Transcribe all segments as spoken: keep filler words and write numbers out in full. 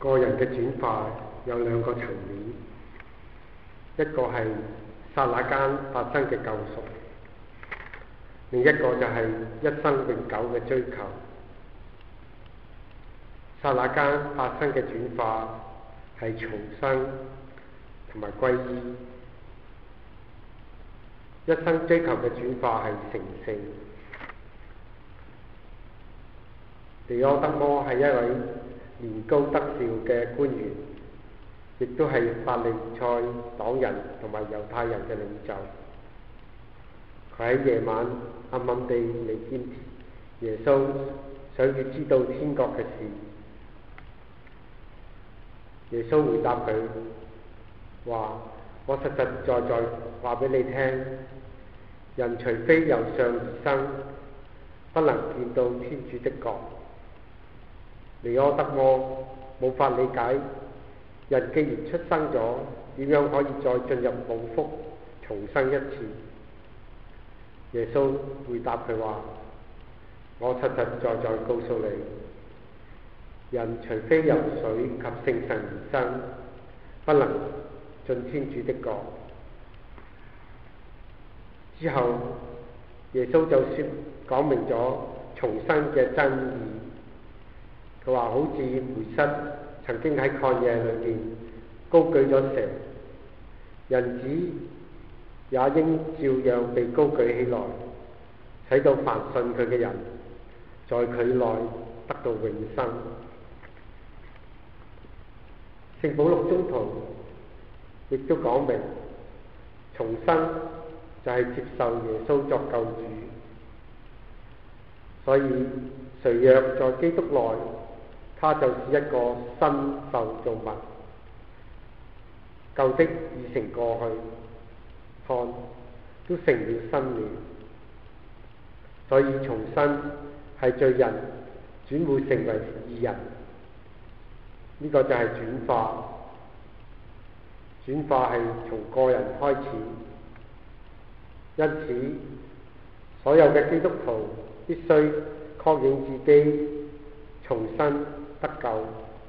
個人嘅轉化有兩個層面，一個係剎那間發生嘅救贖，另一個就係一生永久嘅追求。剎那間發生嘅轉化係重生同埋歸依，一生追求嘅轉化係成聖。尼柯德摩係一位年高德劭嘅官員，亦都係法利賽黨人同埋猶太人嘅領袖。佢喺夜晚暗暗地嚟見耶穌，想要知道天國嘅事。耶穌回答佢話：我實實在在話俾你聽，人除非由上而生，不能見到天主的國。尼柯德摩冇法理解，人既然出生咗，點樣可以再進入母腹重生一次？耶穌回答佢話：我實實在在告訴你，人除非由水及聖神而生，不能進天主的國。之後耶穌就說講明咗重生嘅真義。佢話好似梅瑟曾經喺曠野裏面高舉咗蛇，人子也應照樣被高舉起來，使到凡信佢嘅人在佢內得到永生。聖保祿宗徒亦都講明，重生就係接受耶穌作救主，所以誰若在基督內，他就是一個新受造物，舊的已成過去，看都成了新了。所以重生係罪人轉會成為義人，呢、這個就係轉化。轉化係從個人開始，因此所有嘅基督徒必須確認自己重生得救，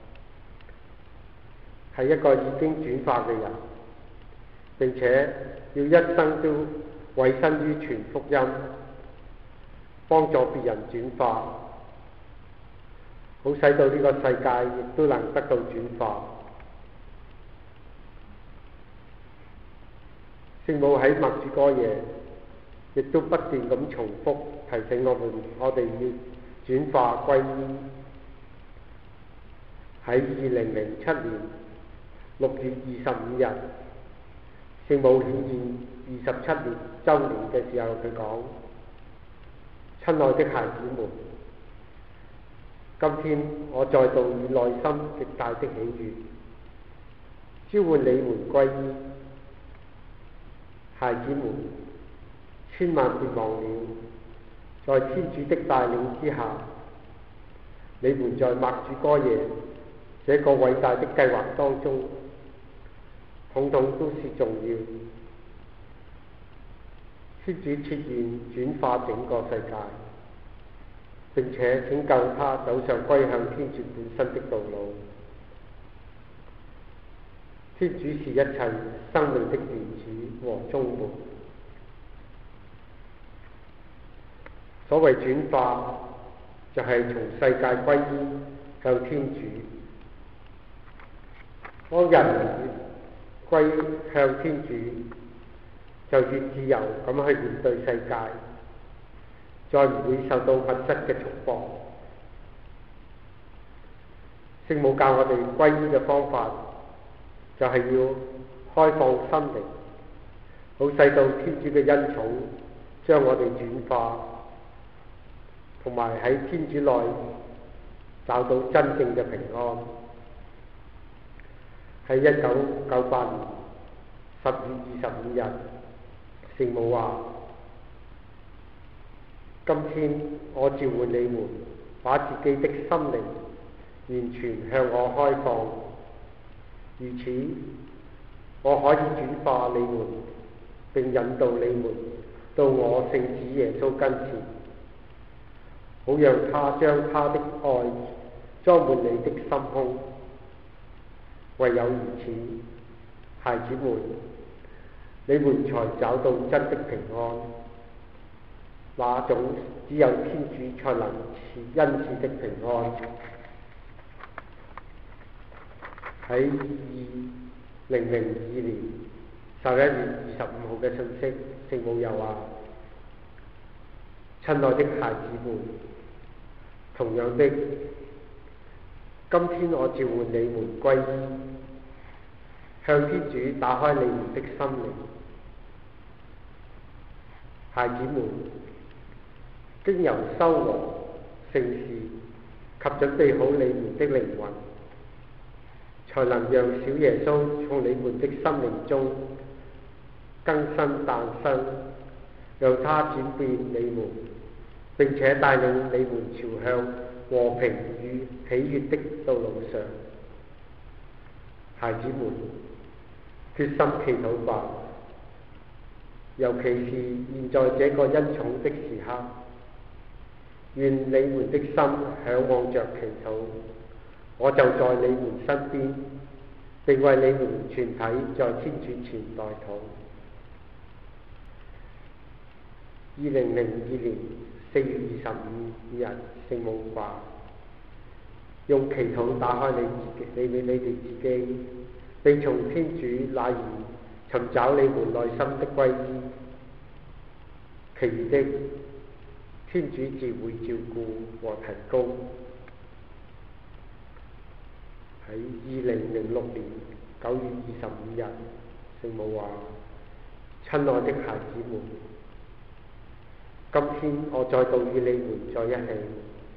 係一個已經轉化嘅人，並且要一生都委身於傳福音，幫助別人轉化，好使到呢個世界亦都能得到轉化。聖母喺默主哥耶亦都不斷咁重複提醒我們，我哋要轉化歸依。喺二零零七年六月二十五日，聖母顯現二十七年週年嘅時候，佢講：親愛的孩子們，今天我再度以內心極大的喜悅，召喚你們歸依。孩子們，千萬別忘了，在天主的帶領之下，你們在默主哥耶這個偉大的計劃當中，統統都是重要。天主設願轉化整個世界，並且拯救他走上歸向天主本身的道路。天主是一切生命的原始和終末。所謂轉化，就係從世界歸依向天主。當人越歸向天主，就越自由咁去面對世界，再唔會受到物質嘅束縛。聖母教我哋歸依嘅方法，就係要開放心靈，好使到天主嘅恩寵將我哋轉化，同埋喺天主內找到真正嘅平安。喺一九九八年十月二十五日，聖母話：今天我召喚你們，把自己的心靈完全向我開放，如此我可以轉化你們，並引導你們到我聖子耶穌跟前，好讓他將他的愛裝滿你的心胸， 唯有如此，孩子們，你們才找到真的平安。那種只有天主才能賜恩賜的平安。喺二零零二年十一月二十五號嘅信息，聖母又話：親愛的孩子們，同樣的，今天我召喚你們歸依，向天主打開你們的心靈。孩子們，經由修和聖事及準備好你們的靈魂，才能讓小耶穌從你們的心靈中更新誕生，讓他轉變你們，並且帶領你們朝向和平與喜悅的道路上。孩子們，決心祈禱吧，尤其是現在這個恩寵的時刻，願你們的心嚮往着祈禱，我就在你們身邊，並為你們全體在天主前代禱。二零零二年四月二十五日，聖母話：用祈禱打開你自己，你你哋自己，並從天主那兒尋找你們內心的歸依。其餘的，天主自會照顧和提供。喺二零零六年九月二十五日，聖母話：親愛的孩子們，今天我再度與你們在一起，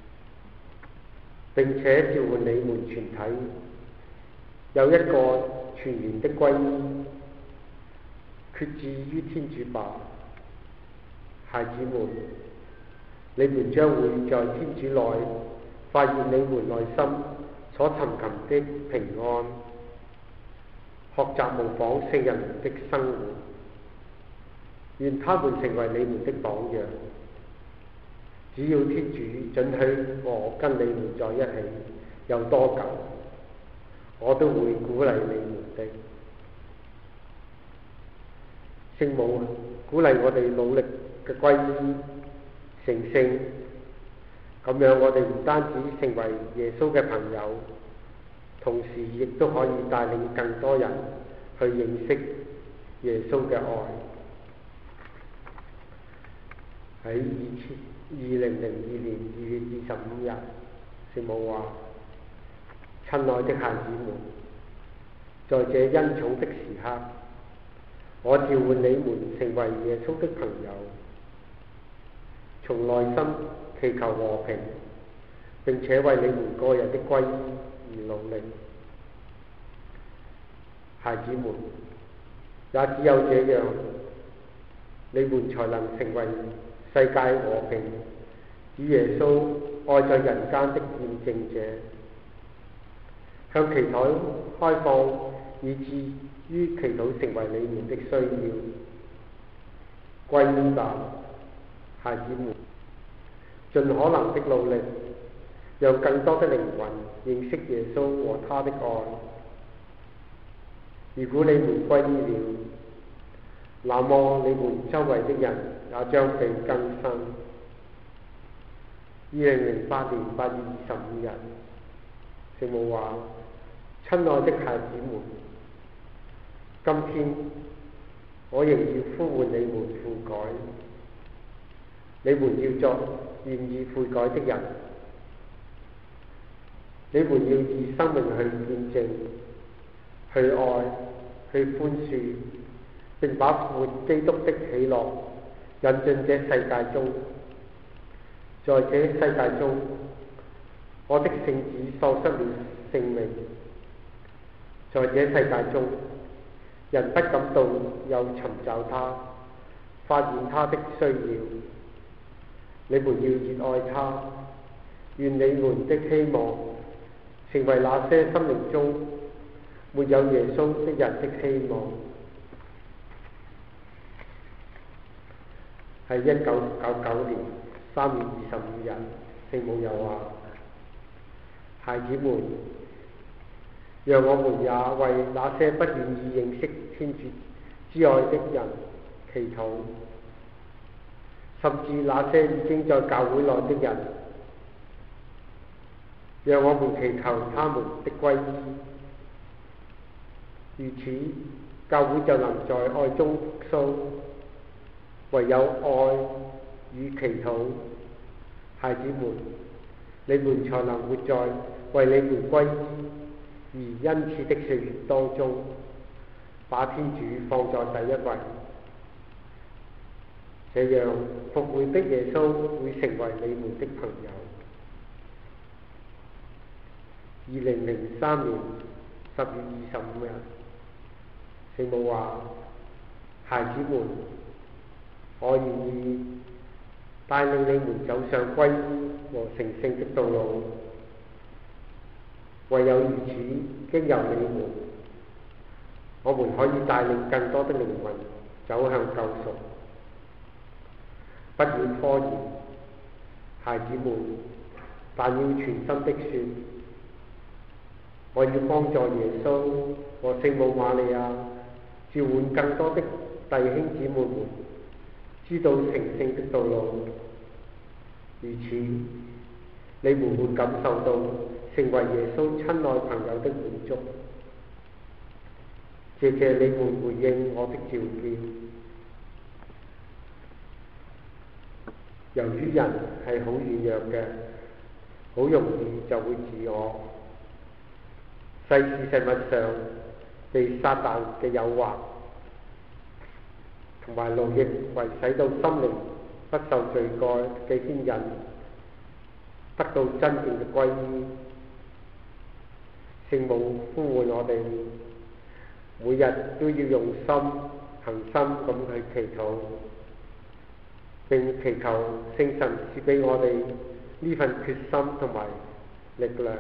並且召喚你們全體有一個全然的歸依，決志於天主吧。孩子們，你們將會在天主內發現你們內心所尋尋的平安，學習模仿聖人們的生活，願他們成為你們的榜樣。只要天主准許我跟你們在一起有多久，我都會鼓勵你們的。聖母鼓勵我哋努力嘅歸依成聖，咁樣我哋唔單止成為耶穌嘅朋友，同時亦都可以帶領更多人去認識耶穌嘅愛。喺二零零二年二月二十五日，聖母話：親愛的孩子們，在這恩寵的時刻，我召喚你們成為耶穌的朋友，從內心祈求和平，並且為你們個人的歸依而努力。孩子們，也只有這樣，你們才能成為世界和平與耶穌愛在人間的見證者，向祈禱開放，以至於祈禱成為你們的需要。歸依吧，孩子們，盡可能的努力，讓更多的靈魂認識耶穌和他的愛。如果你們歸依了，那麼你們周圍的人也將被更新。二零零八年八月二十五日，聖母話：親愛的孩子們，今天我仍要呼喚你們悔改，你們要作願意悔改的人，你們要以生命去見證、去愛、去寬恕，並把復活基督的喜樂引進這世界中。在這世界中，我的聖子喪失了性命。在這世界中，人不感到又尋找他，發現他的需要。你們要熱愛他，願你們的希望成為那些心靈中沒有耶穌的人的希望。喺一九九九年三月二十五日，聖母又話：孩子們， 讓我們也為那些不願意認識天主之愛的人祈禱，甚至那些已經在教會內的人，讓我們祈求他們的歸依。如此，教會就能在愛中復甦。唯有愛與祈禱，孩子們，你們才能活在為你們歸依而恩賜的歲月當中，把天主放在第一位。這樣復活的耶穌會成為你們的朋友。二零零三年十月二十五日，聖母話：孩子們，我願意帶領你們走上歸依和成聖的道路。唯有如此，經由你們，我們可以帶領更多的靈魂走向救贖。不要拖延，孩子們，但要全心的說：我要幫助耶穌和聖母瑪利亞，召喚更多的弟兄姊妹們知道成聖的道路。如此，你們會感受到成為耶穌親愛朋友的滿足。謝謝你們回應我的召叫。由於人係好軟弱嘅，好容易就會自我，世事實物上被撒旦嘅誘惑同埋奴役為使到心靈不受罪過嘅牽引，得到真正嘅歸依。聖母呼喚我哋，每日都要用心恆心咁去祈禱，並祈求聖神賜俾我哋呢份決心同埋力量。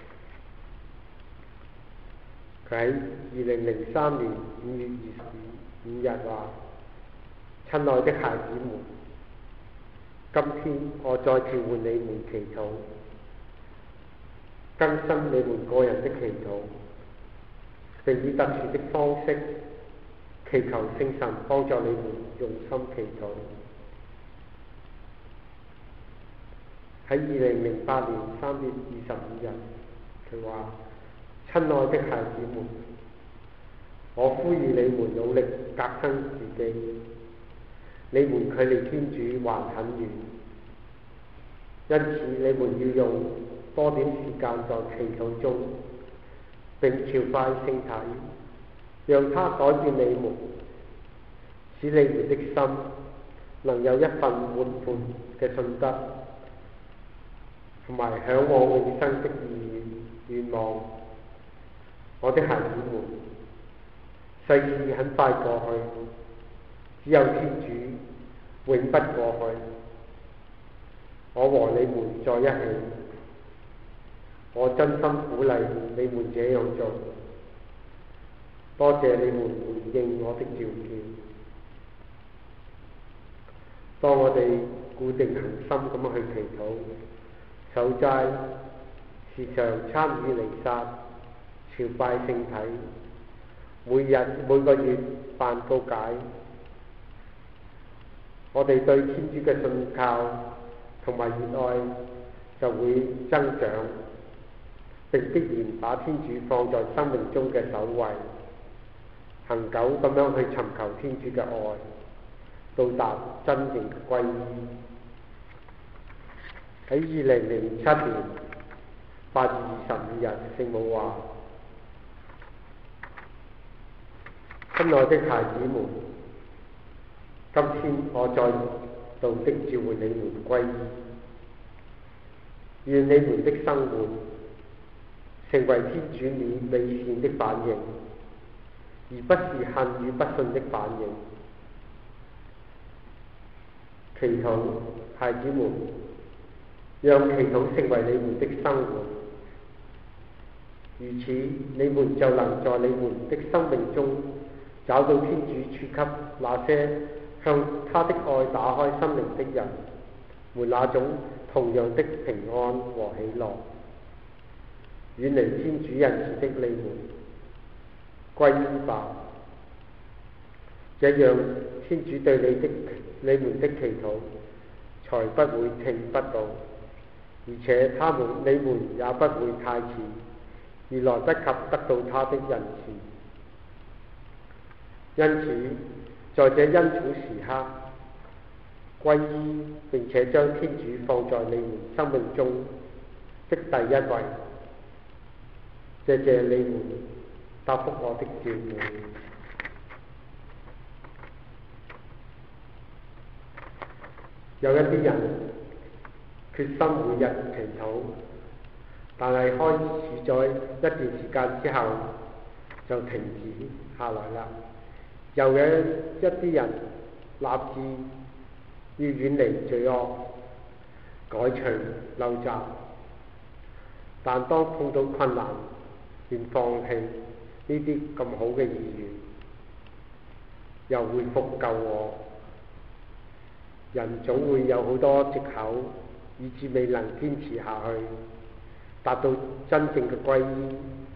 佢喺二零零三年五月二十五日話：親愛的孩子們，今天我再召喚你們祈禱，更新你們個人的祈禱，並以特殊的方式祈求聖神幫助你們用心祈禱。喺二零零八年三月二十五日，佢話：親愛的孩子們，我呼籲你們努力革新自己，你們距離天主還很遠，因此你們要用多點時間在祈禱中，並朝拜聖體，讓他改變你們，使你們的心能有一份活潑嘅信德，同埋嚮往永生的意願願望。我的孩子們，世事很快過去，只有天主永不過去。我和你們在一起，我真心鼓勵你們這樣做。多謝你們回應我的召叫。當我哋固定恆心咁去祈禱、守齋、時常參與彌撒、朝拜聖體，每日每個月辦告解，我哋對天主嘅信靠同埋熱愛就會增長，並必然把天主放在生命中嘅首位，恆久咁樣去尋求天主嘅愛，到達真正嘅歸依。喺二零零七年八月二十五日，聖母話：親愛的孩子們，今天我再度的召喚你們歸依，願你們的生活成為天主你美善的反應，而不是恨與不信的反應。祈禱，孩子們，讓祈禱成為你們的生活，如此你們就能在你們的生命中找到天主賜給那些向他的愛打開心靈的人們那種同樣的平安和喜樂。 遠離天主仁慈的你們，歸依吧。這樣天主對你的你們的祈禱才不會聽不到，而且他們你們也不會太遲而來不及得到他的仁慈。因此，在這恩寵時刻，歸依並且將天主放在你們生命中的第一位。謝謝你們答覆我的召喚。有一啲人決心每日祈禱，但係開始咗一段時間之後就停止下來啦。又有一啲人立志要遠離罪惡，改除陋習，但當碰到困難便放棄呢啲咁好嘅意願，又回復舊我。人總會有好多藉口，以致未能堅持下去，達到真正嘅歸依。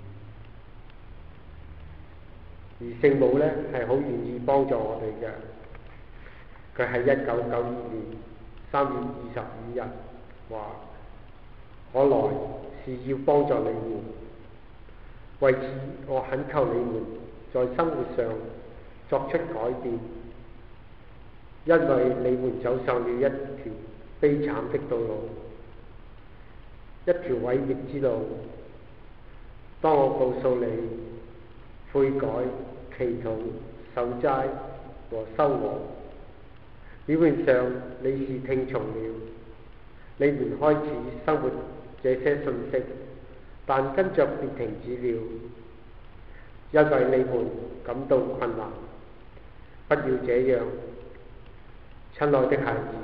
而聖母呢，係好願意幫助我哋嘅。佢喺一九九二年三月二十五日話：我來是要幫助你們，為此我懇求你們在生活上作出改變。因為你們走上了一條悲慘的道路，一條毀滅之路。當我告訴你悔改、祈禱、守齋和修和，表面上你是聽從了，你們開始生活這些信息，但跟着便停止了，因為你們感到困難。不要這樣。親愛的孩子，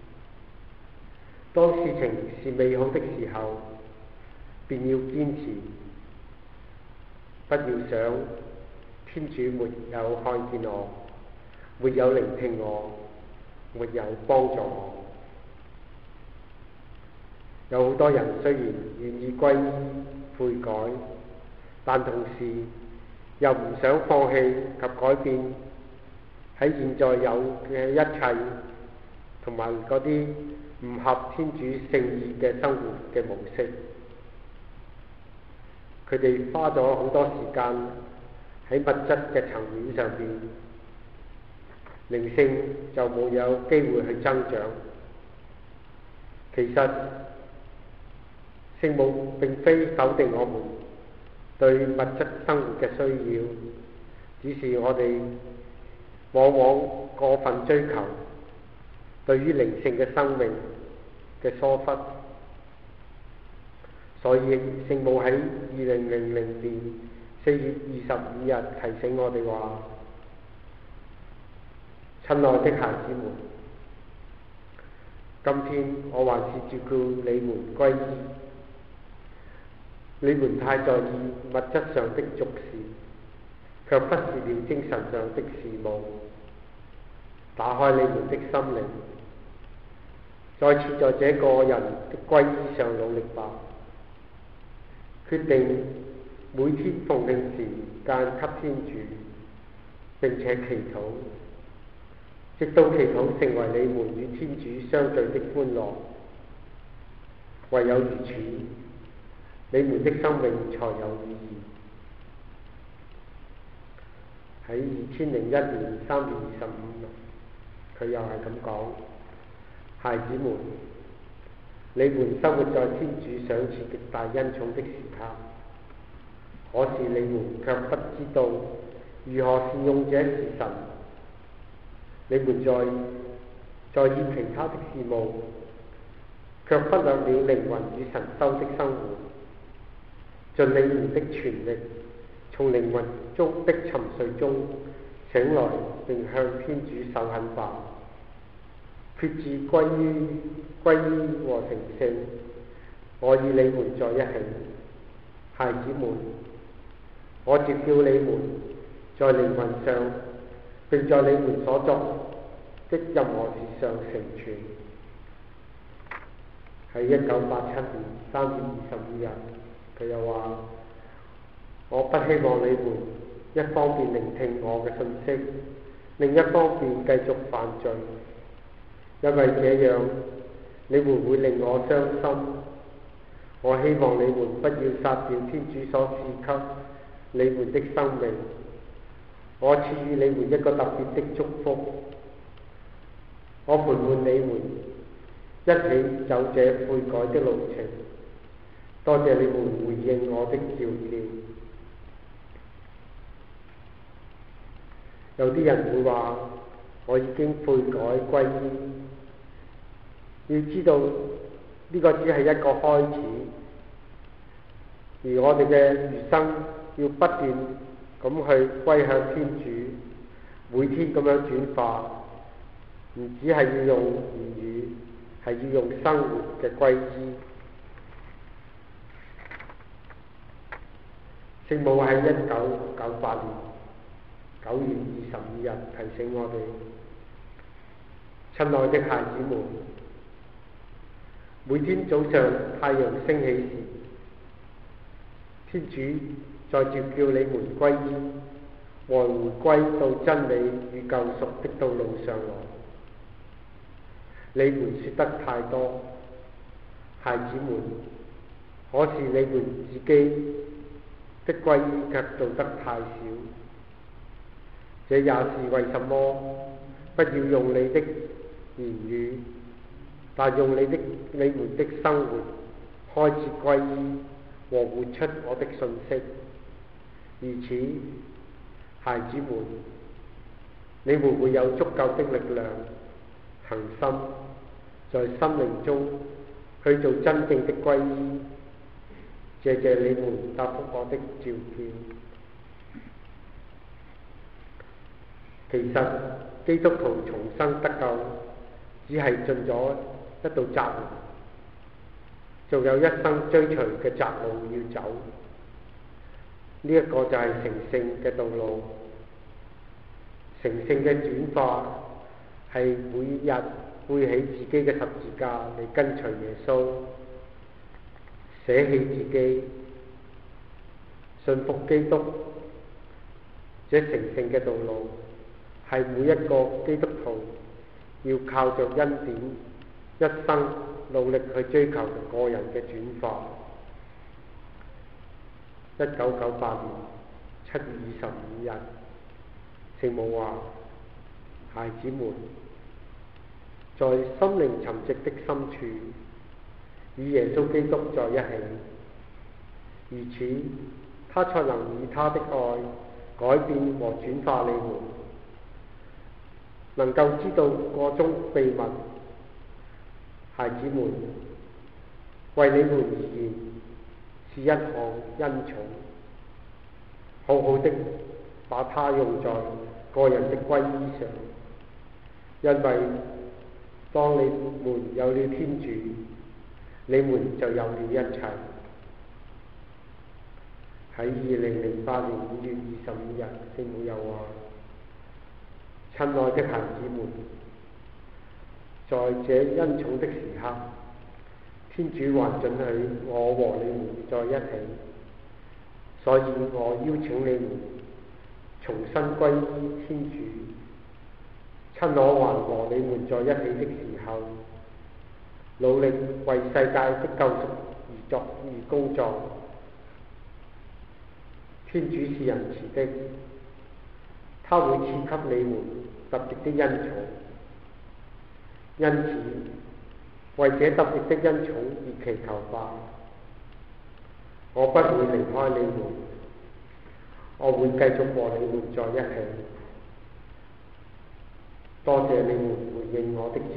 當事情是美好的時候，便要堅持，不要想天主沒有看見我，沒有聆聽我，沒有幫助我。有好多人雖然願意歸依悔改，但同時又唔想放棄及改變喺現在有嘅一切，同埋嗰啲唔合天主聖意嘅生活嘅模式。佢哋花咗好多時間喺物質嘅層面上邊，靈性就冇有機會去增長。其實聖母並非否定我們對物質生活嘅需要，只是我哋往往過分追求對於靈性嘅生命嘅疏忽，所以聖母喺二零零零年四月二十五日提醒我哋話：親愛的孩子們，今天我還是照顧你們歸依，你們太在意物質上的俗事，卻忽視了精神上的事務。打開你們的心靈，再次在這個人的歸依上努力吧。決定每天奉獻時間給天主，並且祈禱，直到祈禱成為你們與天主相聚的歡樂。唯有如此，你們的生命才有意義。喺二千零一年三月二十五日，佢又係咁講：孩子們，你們生活在天主賞賜極大恩寵的時刻，可是你們卻不知道如何善用這時辰。你們在在意其他的事務，卻忽略了靈魂與神修的生活。盡你們的全力，從靈魂中的沉睡中醒來，並向天主受懇吧。決志歸於歸依和成聖，我與你們在一起。孩子們，我召叫你們在靈魂上，並在你們所作的任何事上成全。喺一九八七年三月二十五日， 佢又話：我不希望你們一方面聆聽我嘅信息，另一方面繼續犯罪，因為這樣你們會令我傷心。我希望你們不要殺掉天主所賜給你們的生命。我賜予你們一個特別的祝福，我陪伴你們一起走這悔改的路程。多謝你們回應我的召叫。有啲人會話：我已經悔改歸依。要知道呢個只係一個開始，而我哋嘅餘生要不斷咁去歸向天主，每天咁樣轉化，唔只係要用言語，係要用生活嘅歸依。聖母喺一九九八年九月二十二日提醒我哋：親愛的孩子們，每天早上太陽升起時，天主在召叫你們歸依和回歸到真理與救贖的道路上來。你們說得太多，孩子們，可是你們自己的歸依卻做得太少。這也是為什麼不要用你的言語，但用你的你們的生活開始歸依和活出我的信息。如此，孩子們，你們會有足夠的力量、恒心，在心靈中去做真正的歸依。謝謝你們答覆我的召叫。其實基督徒重生得救，只係進咗一道窄門，仲有一生追隨嘅窄路要走。呢、這、一個就係成聖嘅道路。成聖嘅轉化係每日背起自己嘅十字架嚟跟隨耶穌，捨棄自己，信服基督。這成聖嘅道路係每一個基督徒要靠着恩典，一生努力去追求個人嘅轉化。一九九八年七月二十五日，聖母話：孩子們，在心靈沉寂的深處，與耶穌基督在一起，如此，他才能以他的愛改變和轉化你們，能夠知道個中秘密。孩子們，為你們而言是一項恩寵，好好的把它用在個人的歸依上，因為當你們有了天主，你們就有了一切。喺二零零八年五月二十五日，聖母又話：親愛的孩子們，在這恩寵的時刻，天主還准許我和你們在一起，所以我邀請你們重新歸依天主。趁我還和你們在一起的時候，努力為世界的救贖而作而工作。天主是仁慈的，他會賜給你們特別的恩寵。因此，為這特別的恩寵而祈求吧。我不會離開你們，我會繼續和你們在一起。多謝你們回應我的召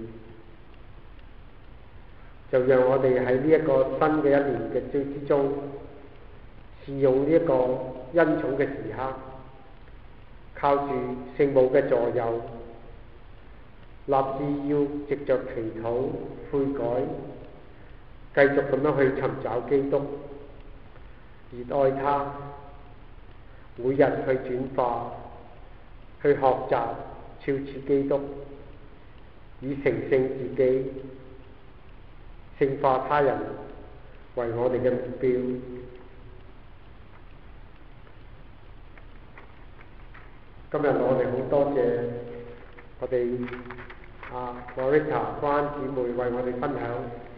叫，就讓我哋喺呢一個新嘅一年嘅之中，善用呢一個恩寵嘅時刻，靠住聖母嘅助佑，立志要藉着祈禱悔改，繼續咁樣去尋找基督，熱愛他，每日去轉化，去學習肖似基督，以成聖自己，聖化他人， 為我哋嘅目標。今日我哋好多謝我哋啊 Morita 關姊妹為我哋分享。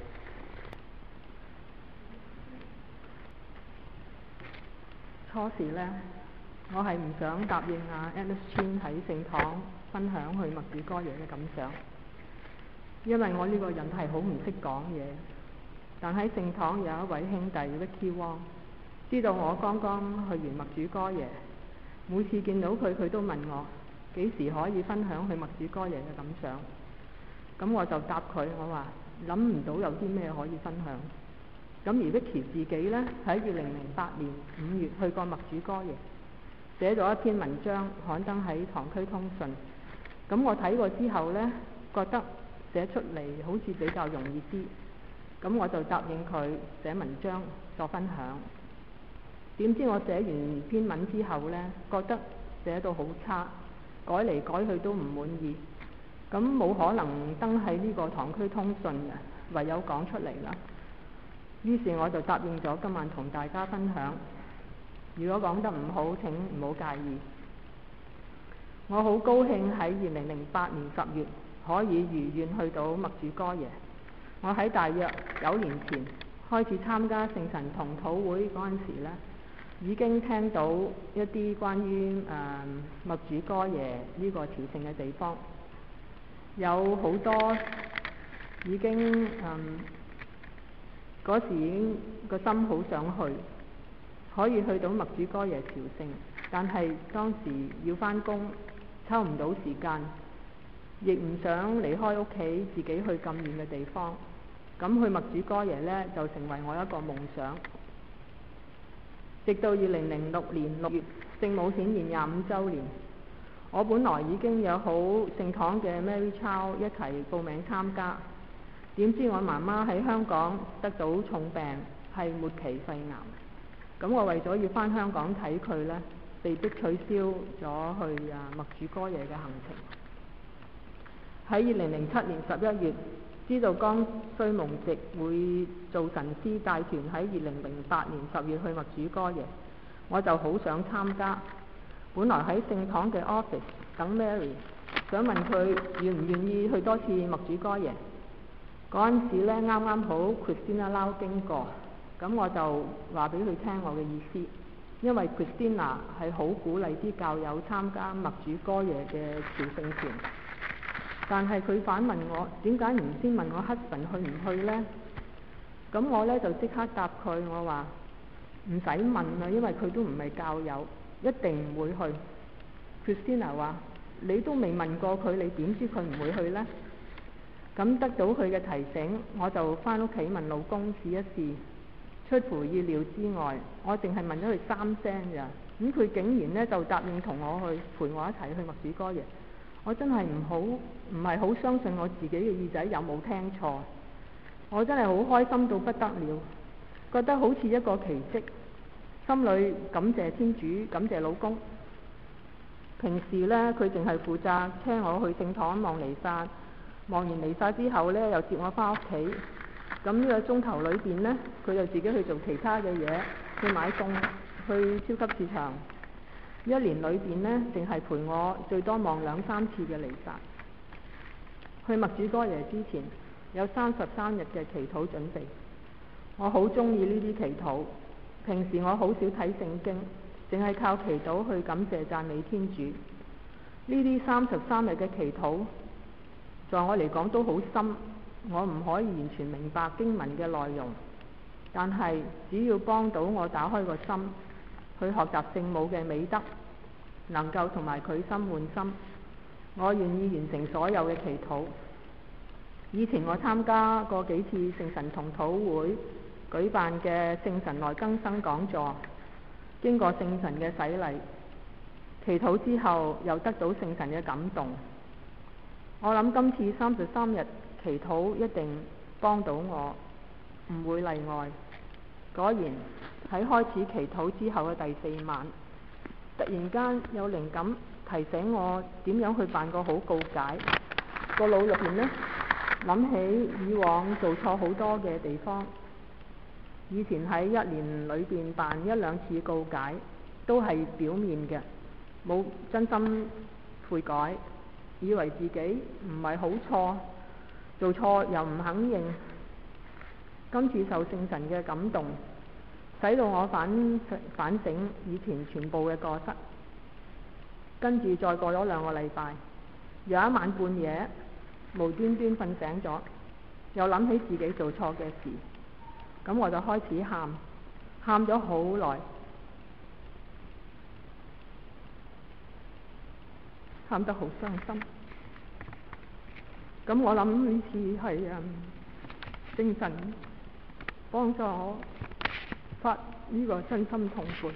初時呢，我係唔想答應阿 Alice Chin 喺聖堂分享去默主哥爺嘅感想，因為我呢個人係好唔識講嘢。但喺聖堂有一位兄弟 Vicky Wong 知道我剛剛去完默主哥爺，每次見到佢，佢都問我幾時可以分享去默主哥爺嘅感想。咁我就答佢，我話諗唔到有啲咩可以分享。咁而 Vicky 自己呢，喺二零零八年五月去過默主哥爺，寫咗一篇文章刊登喺堂區通訊。咁我睇過之後呢，覺得寫出嚟好似比較容易啲，咁我就答應佢寫文章作分享。點知我寫完篇文之後呢，覺得寫到好差，改嚟改去都唔滿意，咁冇可能登喺呢個堂區通訊嘅，唯有講出嚟啦。於是我就答應咗今晚同大家分享。如果講得唔好，請唔好介意。我好高興喺二零零八年十月可以如願去到默主哥爺。我喺大約九年前開始參加聖神同禱會嗰陣時呢，已經聽到一啲關於誒默主哥爺呢個朝聖嘅地方，有好多已經誒嗰時已經個心好想去，可以去到默主哥爺朝聖，但係當時要返工，抽唔到時間，亦唔想離開屋企自己去咁遠嘅地方。咁去默主哥爺呢，就成為我一個夢想。直到二零零六年六月聖母顯現廿五週年，我本來已經有好聖堂嘅 Mary Chow 一齊報名參加，點知我媽媽喺香港得到重病，係末期肺癌。咁我為咗要返香港睇佢呢，被迫取消咗去啊默主哥爺嘅行程。喺二零零七年十一月，知道剛需蒙藉會做神師帶團喺二零零八年十月去默主哥爺，我就好想參加。本來喺聖堂嘅 office 等 Mary， 想問佢願唔願意去多次默主哥爺。嗰陣時呢，啱啱好 Christina Lau 經過，咁我就話俾佢聽我嘅意思，因為 Christina 係好鼓勵啲教友參加默主哥爺嘅朝聖團。但係佢反問我，點解唔先問我 husband 去唔去呢？咁我呢就即刻答佢，我話唔使問啦，因為佢都唔係教友，一定唔會去。Christina 話：你都未問過佢，你點知佢唔會去呢？咁得到佢嘅提醒，我就返屋企問老公試一試。出乎意料之外，我淨係問咗佢三聲咋，咁佢竟然呢就答應同我去，陪我一齊去默主哥爺。我真係唔好，唔係好相信我自己嘅耳仔有冇聽錯。我真係好開心到不得了，覺得好似一個奇蹟，心裏感謝天主，感謝老公。平時呢，佢淨係負責車我去聖堂望彌撒，望完彌撒之後呢，又接我返屋企。咁呢個鐘頭裏邊呢，佢就自己去做其他嘅嘢，去買餸，去超級市場。一年裏邊呢，淨係陪我最多望兩三次嘅彌撒。去默主哥爺之前，有三十三日嘅祈禱準備。我好中意呢啲祈禱。平時我好少睇聖經，淨係靠祈禱去感謝讚美天主。呢啲三十三日嘅祈禱，在我嚟講都好深。我唔可以完全明白經文嘅內容，但係只要幫到我打開個心，去學習聖母嘅美德，能夠同埋佢心換心，我願意完成所有嘅祈禱。以前我參加過幾次聖神同禱會舉辦嘅聖神內更生講座，經過聖神嘅洗禮，祈禱之後又得到聖神嘅感動。我諗今次三十三日祈禱一定幫到我，唔會例外。果然喺開始祈禱之後嘅第四晚，突然間有靈感提醒我點樣去辦個好告解。個腦入邊呢，諗起以往做錯好多嘅地方， 以前喺一年裏邊辦一兩次告解，都係表面嘅，冇真心悔改，以為自己唔係好錯，做錯又唔肯認。今次受聖神嘅感動，使到我反反省以前全部嘅過失。跟住再過咗兩個禮拜，有一晚半夜無端端瞓醒咗，又諗起自己做錯嘅事，咁我就開始喊，喊咗好耐，喊得好傷心。咁我諗呢次係啊聖神幫助我發呢個真心痛悔。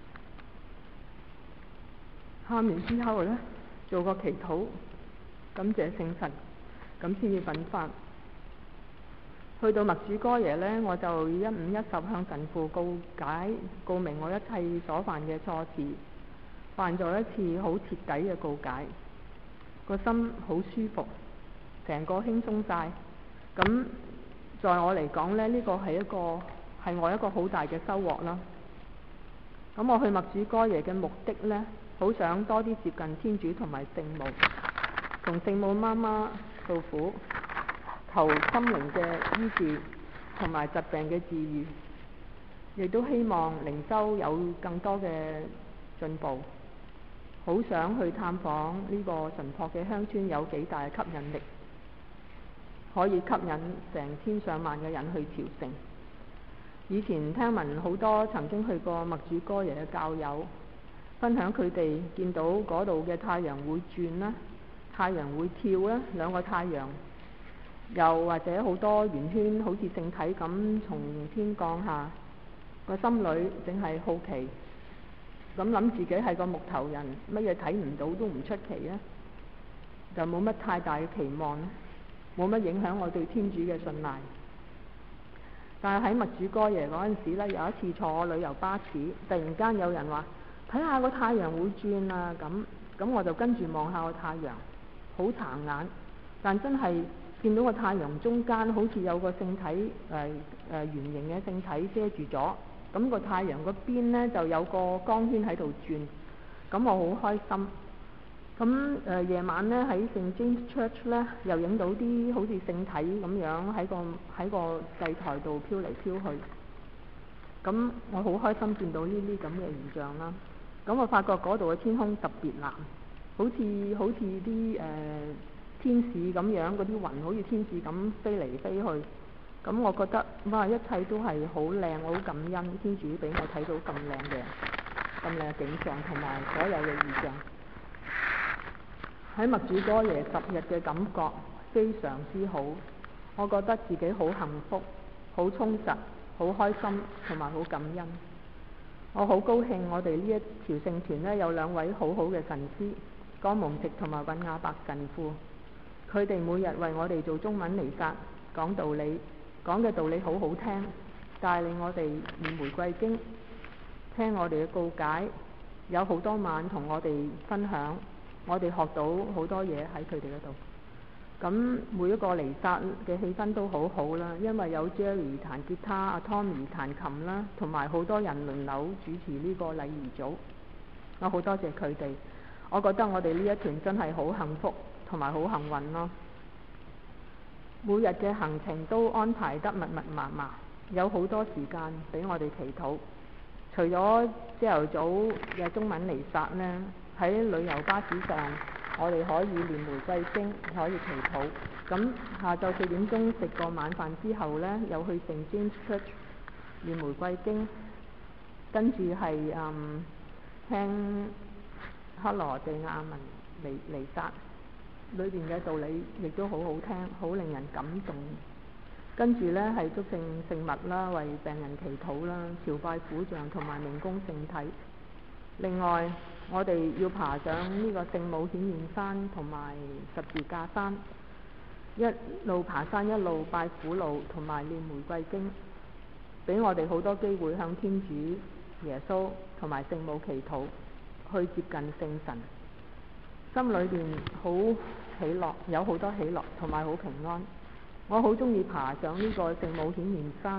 喊完之後呢，做個祈禱，感謝聖神，咁先至奮發。去到默主哥耶呢，我就一五一十向神父告解，告明我一切所犯嘅錯事，犯咗一次好徹底嘅告解，個心好舒服，成個輕鬆晒。咁在我嚟講呢，呢個係一個係我一個好大嘅收穫啦。咁我去默主哥耶嘅目的呢，好想多啲接近天主同埋聖母，同聖母媽媽訴苦，求心靈嘅醫治同埋疾病嘅治愈，亦都希望靈修有更多嘅進步。好想去探訪呢個純樸嘅鄉村有幾大嘅吸引力，可以吸引成千上萬嘅人去朝聖。以前聽聞好多曾經去過默主哥耶嘅教友分享佢哋見到嗰度嘅太陽會轉啦，太陽會跳啦，兩個太陽，又或者好多圓圈好似聖體咁從天降下，個心裏淨係好奇，咁諗自己係個木頭人，乜嘢睇唔到都唔出奇啊，就冇乜太大嘅期望，冇乜影響我對天主嘅信賴。但係喺默主哥耶嗰陣時呢，有一次坐旅遊巴士，突然間有人話睇下個太陽會轉啊，咁咁我就跟住望下個太陽，好殘眼，但真係見到個太陽中間好似有個聖體誒誒、呃呃、圓形嘅聖體遮住咗，咁個太陽嗰邊呢就有個光圈喺度轉，咁我好開心。咁誒夜晚呢，喺聖 James Church 呢，又影到啲好似聖體咁樣喺個喺個祭台度飄嚟飄去，咁我好開心見到呢啲咁嘅現象啦。咁我發覺嗰度嘅天空特別藍，好似好似啲誒天使咁樣，嗰啲雲好似天使咁飛嚟飛去。咁我覺得哇，一切都係好靚，我好感恩天主俾我睇到咁靚嘅咁靚嘅景象同埋所有嘅異象。喺默主哥耶十日嘅感覺非常之好，我覺得自己好幸福、好充實、好開心同埋好感恩。我好高興我哋呢一條聖團呢，有兩位好好嘅神師，江蒙直同埋尹亞伯神父，佢哋每日為我哋做中文彌撒，講道理，講嘅道理好好聽，帶領我哋念玫瑰經，聽我哋嘅告解，有好多晚同我哋分享。我哋學到好多嘢喺佢哋嗰度，咁每一個彌撒嘅氣氛都好好啦，因為有 Jerry 彈吉他，阿 Tommy 彈琴啦，同埋好多人輪流主持呢個禮儀組，我好多謝佢哋。我覺得我哋呢一團真係好幸福同埋好幸運咯。每日嘅行程都安排得密密麻麻，有好多時間俾我哋祈禱。除咗朝頭早嘅中文彌撒呢，喺旅遊巴士上，我哋可以念玫瑰經，可以祈禱。咁下晝四點鐘食過晚飯之後呢，又去聖 James Church 念玫瑰經，跟住係嗯聽克羅地亞文彌彌撒，裏邊嘅道理亦都好好聽，好令人感動。跟住呢係祝聖聖物啦，為病人祈禱啦，朝拜苦像同埋明供聖體。另外，我哋要爬上呢個聖母顯現山同埋十字架山，一路爬山一路拜苦路同埋念玫瑰經，俾我哋好多機會向天主、耶穌同埋聖母祈禱，去接近聖神。心裏邊好喜樂，有好多喜樂同埋好平安。我好中意爬上呢個聖母顯現山，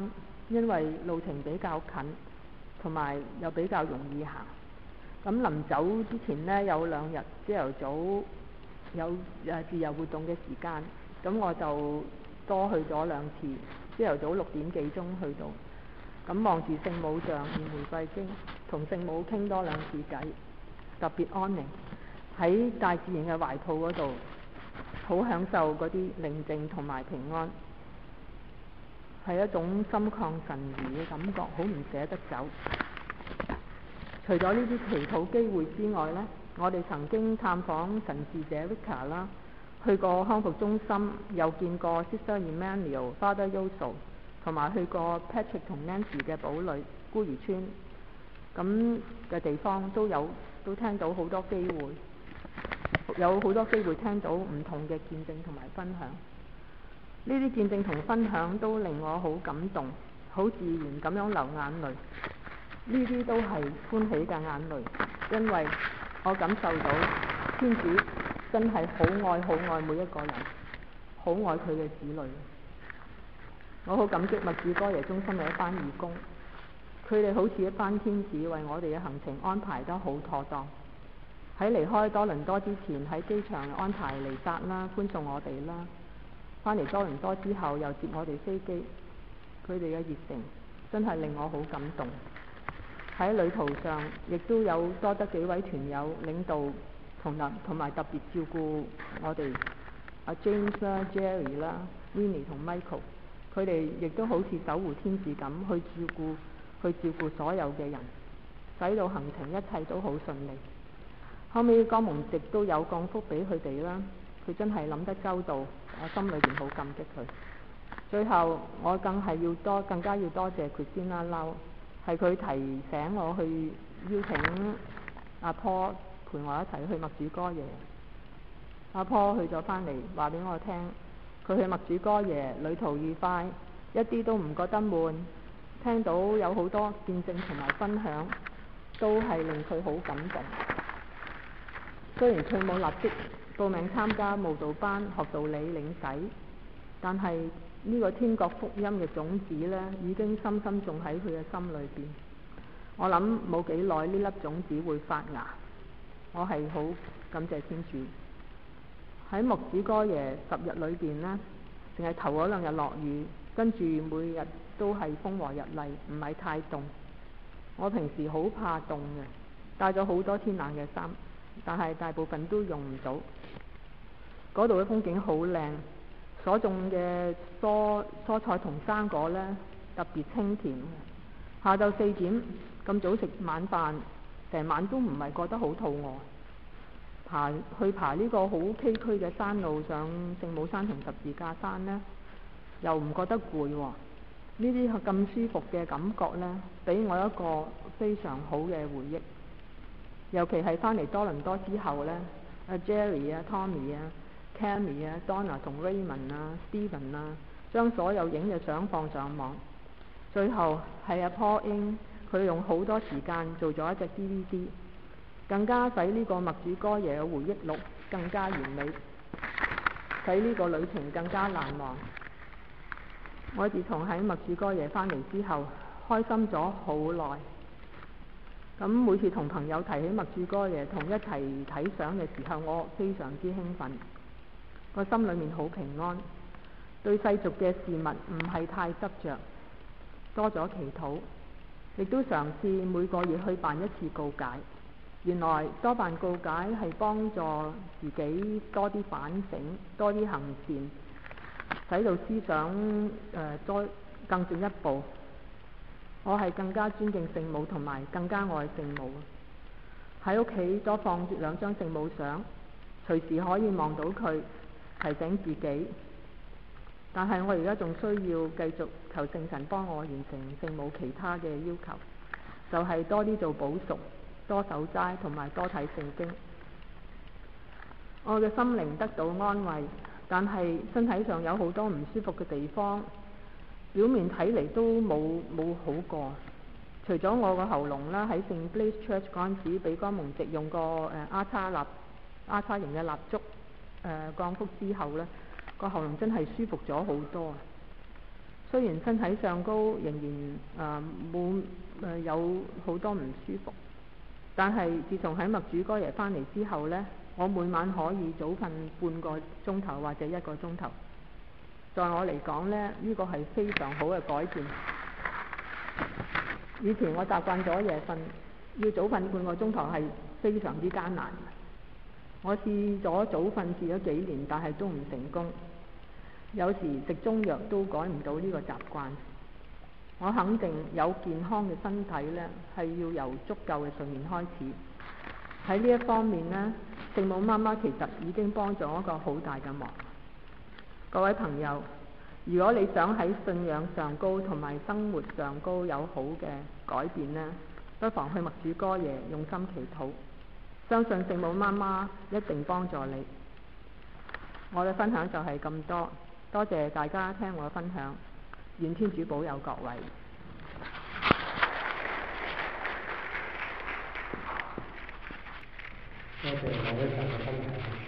因為路程比較近，同埋又比較容易行。咁臨走之前呢，有兩日朝頭早有誒自由活動嘅時間，咁我就多去咗兩次。朝頭早六點幾鐘去到，咁望住聖母像、念玫瑰經，同聖母傾多兩次偈，特別安寧。喺大自然嘅懷抱嗰度，好享受嗰啲寧靜同埋平安，係一種心曠神怡嘅感覺，好唔捨得走。除咗呢啲祈禱機會之外呢，我哋曾經探訪神視者 Vika 啦，去過康復中心，又見過 Sister Emmanuel、Father Yoso， 同埋去過 Patrick 同 Nancy 嘅堡壘孤兒村，咁嘅地方都有都聽到好多機會，有好多機會聽到唔同嘅見證同埋分享。呢啲見證同分享都令我好感動，好自然咁樣流眼淚。呢啲都係歡喜嘅眼淚，因為我感受到天主真係好愛好愛每一個人，好愛佢嘅子女。我好感激默主哥耶中心嘅一班義工，佢哋好似一班天使，為我哋嘅行程安排得好妥當。喺離開多倫多之前，喺機場安排彌撒啦，歡送我哋啦。返嚟多倫多之後，又接我哋飛機，佢哋嘅熱誠真係令我好感動。喺旅途上，亦都有多得幾位團友領導同特同埋特別照顧我哋，阿 James 啦、Jerry 啦、Winnie 同 Michael， 佢哋亦都好似守護天使咁去照顧去照顧所有嘅人，使到行程一切都好順利。後尾江蒙直都有降福俾佢哋啦，佢真係諗得周到，我心裏邊好感激佢。最後我更係要多更加要多謝 Christina Lau，係佢提醒我去邀請阿 Paul 陪我一齊去默主哥耶。阿 Paul 去咗返嚟話俾我聽，佢去默主哥耶旅途愉快，一啲都唔覺得悶，聽到有好多見證同埋分享，都係令佢好感動。雖然佢冇立即報名參加慕道班學道理領洗，但係呢個天國福音嘅種子呢，已經深深種喺佢嘅心裏邊。我諗冇幾耐呢粒種子會發芽，我係好感謝天主。喺默主哥耶十日裏邊呢，淨係頭嗰兩日落雨，跟住每日都係風和日麗，唔係太凍。我平時好怕凍嘅，帶咗好多天冷嘅衫，但係大部分都用唔到。嗰度嘅風景好靚，所種嘅蔬蔬菜同生果呢，特別清甜。下晝四點咁早食晚飯，成晚都唔係覺得好肚餓。爬去爬呢個好崎嶇嘅山路上聖母山同十字架山呢，又唔覺得攰喎。呢啲咁舒服嘅感覺呢，俾我一個非常好嘅回憶。尤其係返嚟多倫多之後呢，阿 Jerry 啊、Tommy 啊、Cammy 啊、Donna 同 Raymond 啊、Steven 啊，將所有影嘅相放上網。最後係阿 Paul Ing， 佢用好多時間做咗一隻 D V D， 更加使呢個默主哥耶嘅回憶錄更加完美，使呢個旅程更加難忘。我自從喺默主哥耶返嚟之後，開心咗好耐。咁每次同朋友提起默主哥耶同一齊睇相嘅時候，我非常之興奮，個心裏面好平安，對世俗嘅事物唔係太執着，多咗祈禱，亦都嘗試每個月去辦一次告解。原來多辦告解係幫助自己多啲反省，多啲行善，使到思想誒再、呃、更進一步。我係更加尊敬聖母同埋更加愛聖母。喺屋企多放兩張聖母相，隨時可以望到佢，提醒自己。但係我而家仲需要繼續求聖神幫我完成聖母其他嘅要求，就係、是、多啲做補贖，多守齋同埋多睇聖經。我嘅心靈得到安慰，但係身體上有好多唔舒服嘅地方，表面睇嚟都冇冇好過。除咗我個喉嚨啦，喺聖 Blaise Church 嗰陣時，俾江蒙直用個誒阿叉蠟阿叉型嘅蠟燭誒降福之後呢，個喉嚨真係舒服咗好多。 雖然身體上高仍然誒冇誒有好多唔舒服，但係自從喺默主哥耶翻嚟之後呢，我每晚可以早瞓半個鐘頭或者一個鐘頭。在我嚟講呢，呢個係非常好嘅改變。以前我習慣咗夜瞓，要早瞓半個鐘頭係非常之艱難。我試咗早瞓試咗幾年，但係都唔成功。有時食中藥都改唔到呢個習慣。我肯定有健康嘅身體呢，係要由足夠嘅睡眠開始。喺呢一方面呢，聖母媽媽其實已經幫咗一個好大嘅忙。各位朋友，如果你想喺信仰上高同埋生活上高有好嘅改變呢，不妨去默主哥耶用心祈禱，相信聖母媽媽一定幫助你。我嘅分享就係咁多，多謝大家聽我嘅分享，願天主保佑各位。 多謝我一陣嘅分享。